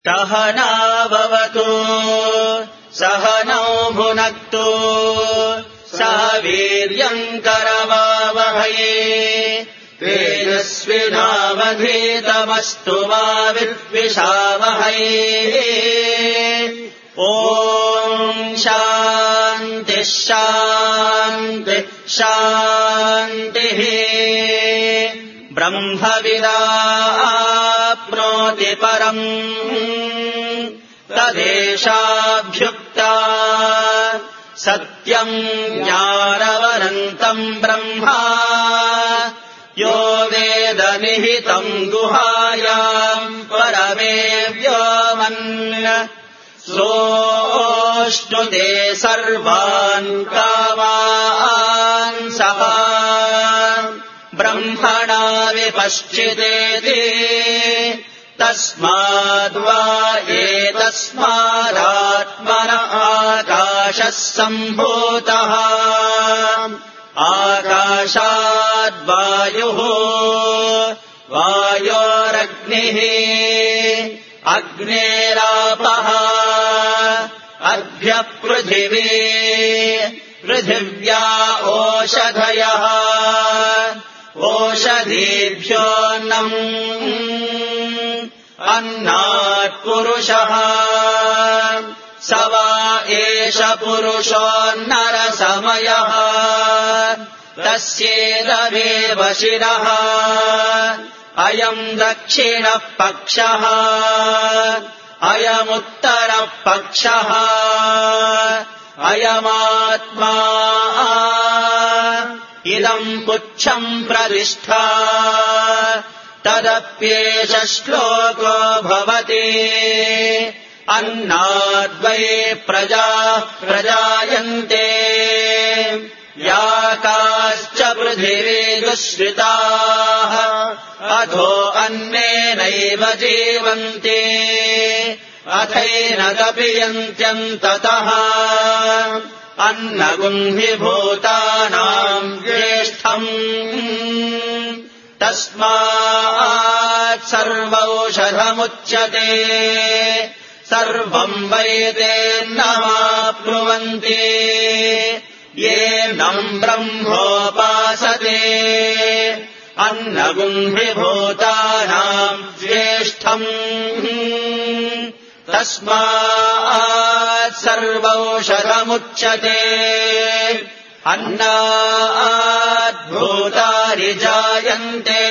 सहनाववतु सहनौ भुनक्तु सह वीर्यम् करवावहै तेजस्विनावधीतमस्तु मा विद्विषावहै ॐ शान्तिः शान्तिः शान्तिः ब्रह्मविदाप्नोति परम् तदेशाभ्युक्ता सत्यम् ज्ञानवनन्तम् ब्रह्मा यो वेद निहितम् गुहायाम् परमे व्योमन् सोऽश्नुते सर्वान् कामान् सः ब्रह्मणा विपश्चिदेति तस्माद्वा एतस्मादात्मनः आकाशः सम्भूतः आकाशाद्वायुः वायोरग्निः अग्नेरापः अभ्यः पृथिवी पृथिव्या ओषधयः ओषधीभ्योऽन्नम् अन्नात् पुरुषः स वा एष पुरुषोऽन्नरसमयः तस्येदमेव शिरः अयम् दक्षिणः पक्षः अयमुत्तरः पक्षः अयमात्मा इदम् पुच्छम् प्रतिष्ठा तदप्येष श्लोको भवति अन्नाद्वै प्रजाः प्रजायन्ते याकाश्च पृथिवी दुःश्रिताः अधो अन्नेनैव जीवन्ति अथैनदपियन्त्यन्ततः अन्नगुम्भिभूतानाम् ज्येष्ठम् तस्मात् सर्वौषधमुच्यते सर्वम् वैतेन्नमाप्नुवन्ति येनम् ब्रह्मोपासते अन्नगुम्भिभूतानाम् ज्येष्ठम् तस्मात् सर्वौषधमुच्यते अन्नाद्भूतानि जायन्ते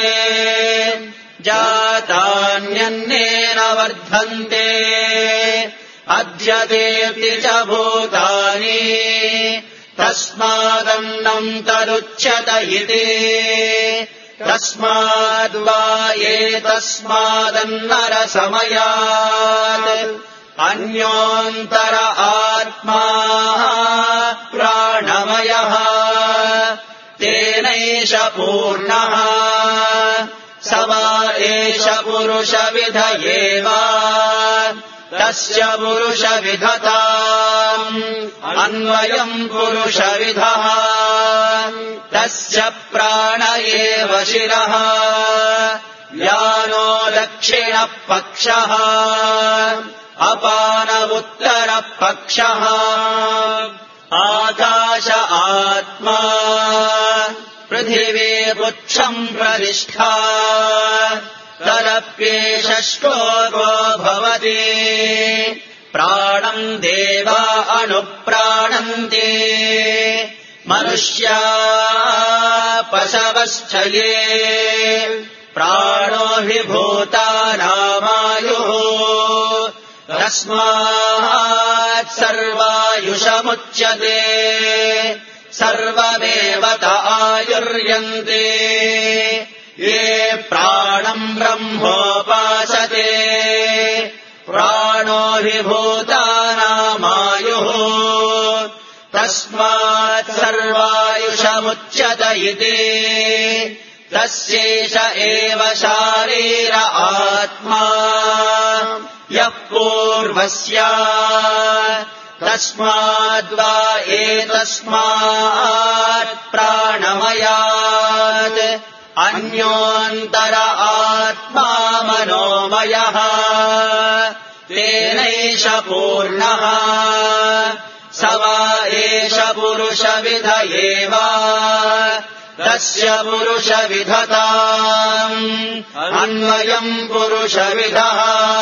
जातान्यन्नेन वर्धन्ते अध्यतेऽपि च भूतानि तस्मादन्नम् तदुच्यत इति तस्माद्वा एतस्मादन्नरसमयात् अन्योऽन्तर आत्मा प्राणमयः तेनैष पूर्णः स वा एष पुरुषविध एव तस्य पुरुषविधताम् अन्वयम् पुरुषविधः तस्य प्राण एव शिरः व्यानो दक्षिणः पक्षः अपानवुत्तरः पक्षः आकाश आत्मा पृथिवी पुच्छम् प्रतिष्ठा तदप्येष श्लोको भवति प्राणम् देवा अनुप्राणन्ति मनुष्या पशवश्च ये प्राणो हि भूतानामायुः तस्मात् सर्वायुषमुच्यते सर्वमेव त आयुर्यन्ते ये प्राणम् ब्रह्मोपासते प्राणो हि भूतानामायुः तस्मात् सर्वायुषमुच्यत इति तस्यैष एव शारीर आत्मा यः पूर्वस्य तस्माद्वा एतस्मात् प्राणमयात् अन्योऽन्तर आत्मा मनोमयः तेनैष पूर्णः स वा एष पुरुषविध एव तस्य पुरुषविधताम् अन्वयम् पुरुषविदः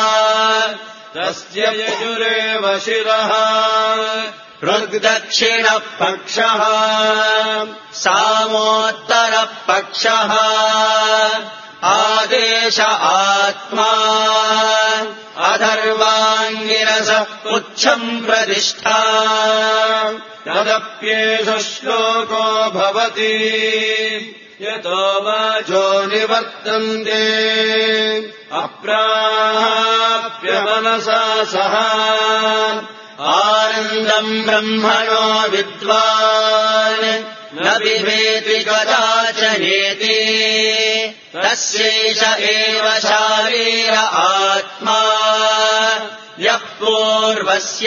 तस्य यजुरेव शिरः ऋग्दक्षिणः पक्षः सामोत्तरः पक्षः आदेश आत्मा अधर्वाङ्गिरसः पुच्छम् प्रतिष्ठा तदप्येष श्लोको भवति यतो वाचो निवर्तन्ते अप्राप्य मनसा सह आनन्दम् ब्रह्मणो विद्वान् न बिभेति कदाचनेति तस्यैष एव शारीर आत्मा यः पूर्वस्य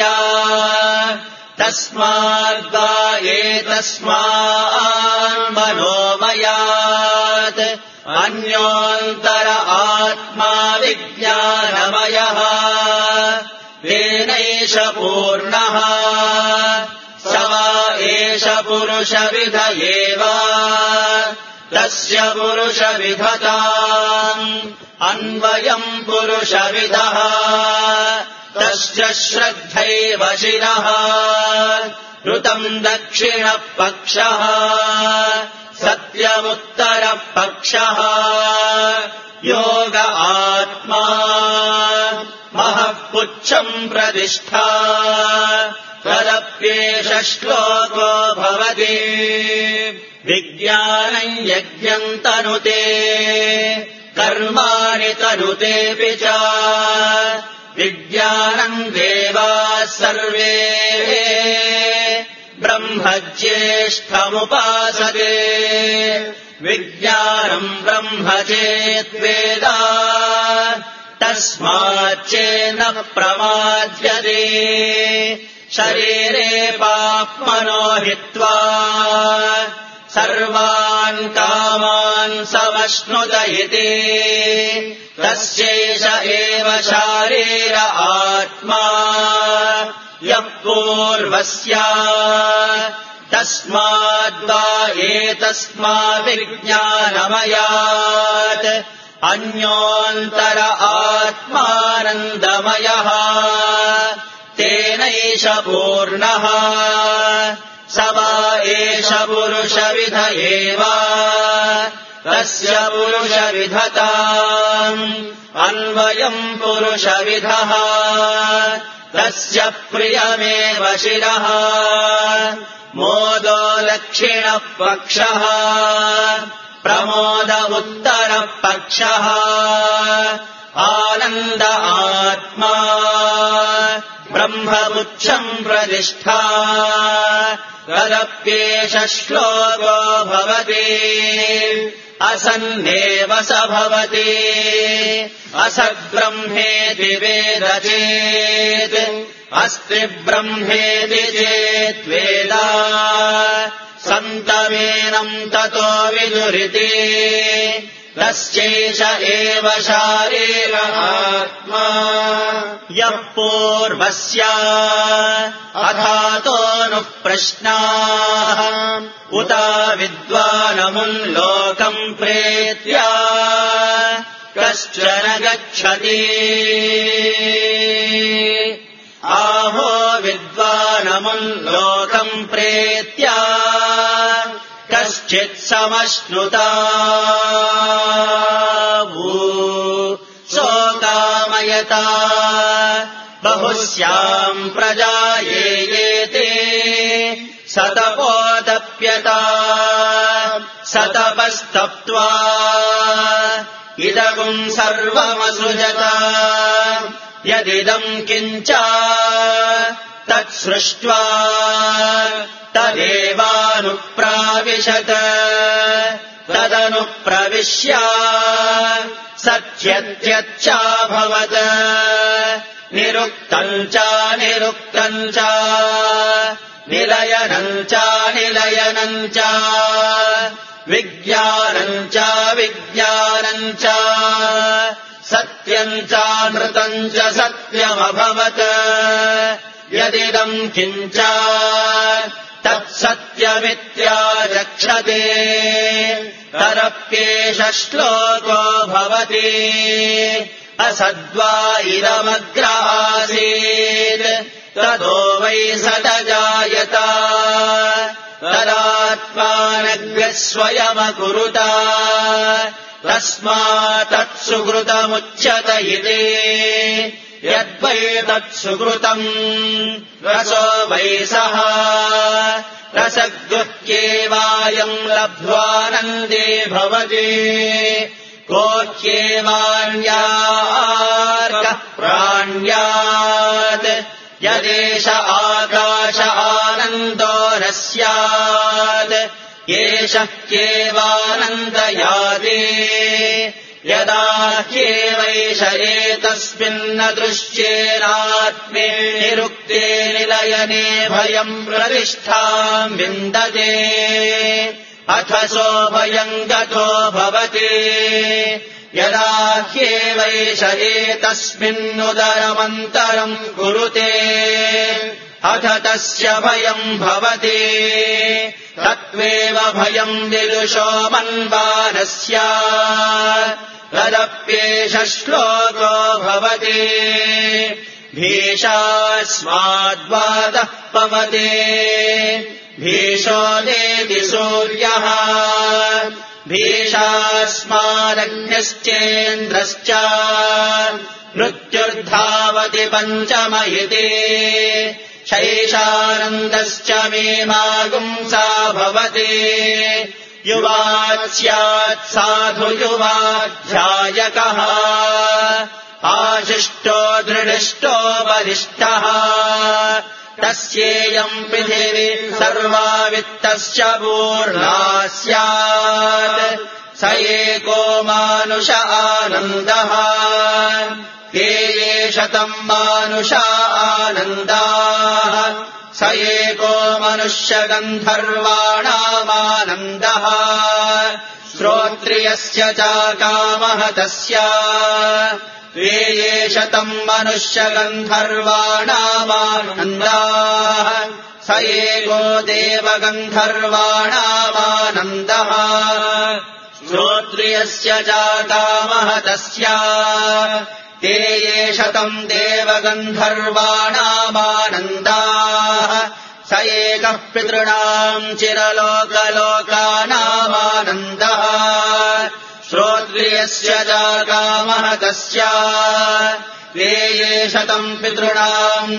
तस्माद्वा एतस्मान्मनोमयात् अन्योऽन्तर आत्मा विज्ञानमयः तेनैष पूर्णः स वा एष पुरुषविध एव तस्य पुरुषविधताम् अन्वयम् पुरुषविदः तस्य श्रद्धैव शिरः ऋतम् दक्षिणः पक्षः सत्यमुत्तरः पक्षः योग आत्मा महः पुच्छम् प्रतिष्ठा तदप्येष श्लोको भवति विज्ञानम् यज्ञम् तनुते कर्माणि तनुतेऽपि च विज्ञानम् देवाः सर्वे ब्रह्मज्येष्ठमुपासते विज्ञानम् ब्रह्म चेद्वेद तस्माच्चेन्न प्रमाद्यते शरीरे पाप्मनो हित्वा सर्वान् कामान् समश्नुत इति तस्यैष एव शारीर आत्मा यः पूर्वस्य तस्माद्वा एतस्माद्विज्ञानमयात् अन्योऽन्तर आत्मानन्दमयः तेनैष पूर्णः स वा एष पुरुषविध एव तस्य पुरुषविधताम् अन्वयम् पुरुषविदः तस्य प्रियमेव शिरः मोदो दक्षिणः पक्षः प्रमोद उत्तरः पक्षः आनन्द आत्मा ब्रह्मपुच्छम् प्रतिष्ठा तदप्येष श्लोको भवति असन्नेव स भवति असद्ब्रह्मेति वेद चेत् अस्ति ब्रह्मेति चेद्वेद सन्तमेनम् ततो विदुरिति तस्यैष एव शारीर आत्मा यः पूर्वस्य अथातोऽनुः प्रश्नाः उत विद्वानमुल्लोकम् प्रेत्य कश्चन गच्छति आहो विद्वानमुल्लोकम् प्रेत्य कश्चित् समश्नुता सोकामयता बहुस्याम् प्रजायेते सतपोतप्यता सतपस्तप्त्वा इदगुम् सर्वमसृजत यदिदम् किञ्च तत्सृष्ट्वा तदेवानुप्राविशत तदनुप्रविश्य सत्यत्यच्चाभवत् निरुक्तम् च निरुक्तम् च निलयनम् च निलयनम् च विज्ञानम् च विज्ञानम् च सत्य सत्यम् चानृतम् च सत्यमभवत् यदिदम् किञ्च तत्सत्यमित्याचक्षते तरप्येष श्लोको भवति असद्वा इदमग्र आसीत् ततो वै सदजायत तदात्मानग्रः स्वयमकुरुत तस्मात्तत्सुकृतमुच्यत इति यद्वै तत्सुकृतम् रसो वै सः रसगुह्येवायम् लब्ध्वानन्दे भवति कोह्येवान्यार्कः प्राण्यात् यदेष आकाश आनन्दो न स्यात् एष ह्येवानन्दयाति यदा ह्येवैष एतस्मिन्न दृश्येनात्मे निरुक्ते निलयने भयम् प्रतिष्ठाम् विन्दते अथ सोऽभयम् गतो भवति यदा ह्येवैष एतस्मिन्नुदरमन्तरम् कुरुते अथ तस्य भयम् भवति तत्त्वेव भयम् विदुषो मन्वानस्य तदप्येष श्लोको भवति भीषास्माद्वादः पवते भीषोदेति सूर्यः भीषास्मादग्निश्चेन्द्रश्च मृत्युर्धावति पञ्चम इति शैषानन्दश्च मे मागुंसा भवति युवात् स्यात् साधु युवाध्यायकः आशिष्टो दृढिष्टो बलिष्ठः तस्येयम् पृथिवी सर्वा वित्तस्य पूर्णा स्यात् स एको मानुष आनन्दः ते ये शतम् मानुषा आनन्दाः स एको मनुष्यगन्धर्वाणामानन्दः श्रोत्रियस्य च कामः तस्य ते ये शतम् मनुष्यगन्धर्वाणामानन्दाः स एको देवगन्धर्वाणामानन्दः श्रोत्रियस्य च कामः तस्य ते ये शतम् देवगन्धर्वाणामानन्दाः स एकः पितॄणाम् चिरलोकलोकानामानन्दः श्रोत्रियस्य च कामः तस्य ते ये शतम् पितॄणाम्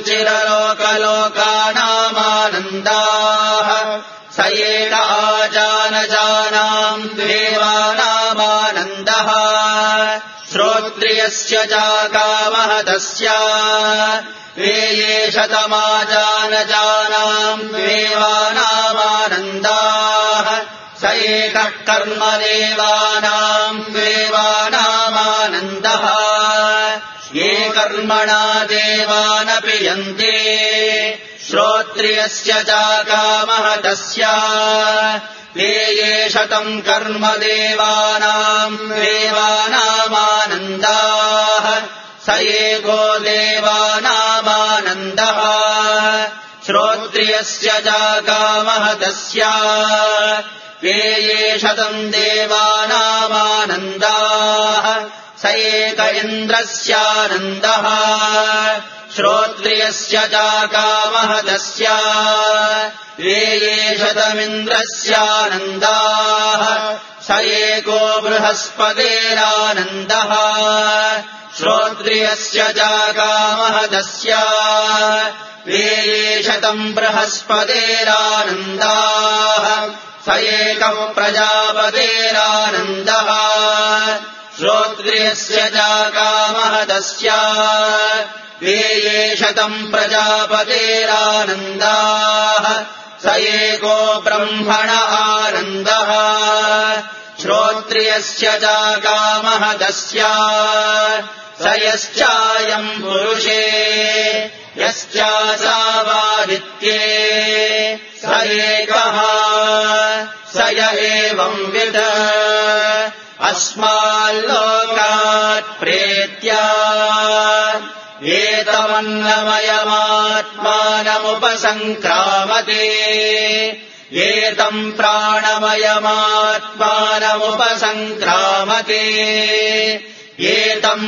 चिरलोकलोकानामानन्दाः स एक आजानजानाम् देवानामानन्दः श्रोत्रियस्य च कामः तस्य ते ये शतमाजानजानाम् देवानामानन्दाः स एकः कर्मदेवानाम् देवानामानन्दः ये कर्मणा देवानपि यन्ते श्रोत्रियस्य च कामः तस्य ते ये शतम् कर्मदेवानाम् देवानामानन्दाः स एको देवानामानन्दः श्रोत्रियस्य च कामः तस्य ते ये शतम् देवानामानन्दाः स एक इन्द्रस्यानन्दः श्रोत्रियस्य च कामः तस्य ते ये शतमिन्द्रस्यानन्दाः स एको बृहस्पतेरानन्दः श्रोत्रियस्य च कामः तस्य ते ये शतम् बृहस्पतेरानन्दाः स एकः प्रजापतेरानन्दः श्रोत्रियस्य च कामः तस्य ते ये शतम् प्रजापतेरानन्दाः स एको ब्रह्मण आनन्दः श्रोत्रियस्य च कामः तस्य स यश्चायम् पुरुषे यश्चासावादित्ये स एकः स य एवंविद अस्माल्लोकात् प्रेत्या एतमन्नमयमात्मानमुपसङ्क्रामते एतम् प्राणमयमात्मानमुपसङ्क्रामते एतम्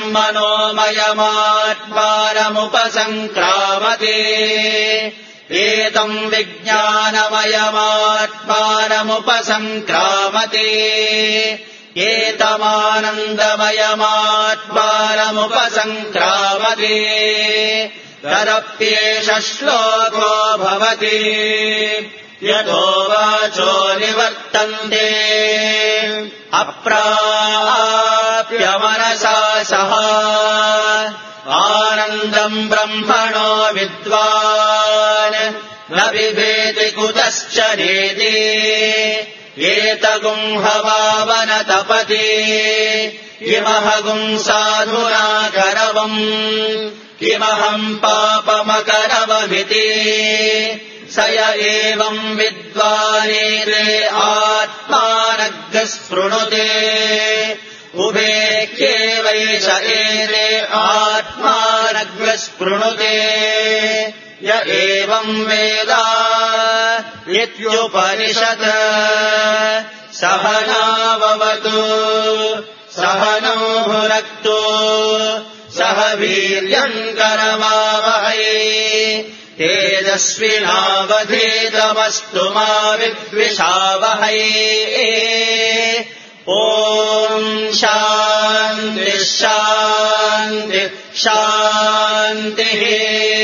मनोमयमात्मानमुपसङ्क्रामते एतम् विज्ञानमयमात्मानमुपसङ्क्रामते एतमानन्दमयमात्मानमुपसङ्क्रामते तदप्येष श्लोको भवति यतो वाचो निवर्तन्ते अप्राप्य मनसा सह आनन्दम् ब्रह्मणो विद्वान् न बिभेति कुतश्च नेति एतगुंहवावन तपति किमहगुम् साधुना करवम् किमहम् पापमकरवमिति स य एवम् विद्वानेते आत्मानग्रस्पृणुते उभेख्येवैष एते आत्मानग्रस्पृणुते य एवम् वेद इत्युपनिषत् सहनाववतु सहनौ भुनक्तु सह वीर्यम् करवावहै तेजस्विनावधीतमस्तु मा विद्विषावहै ॐ शान्तिः शान्तिः शान्तिः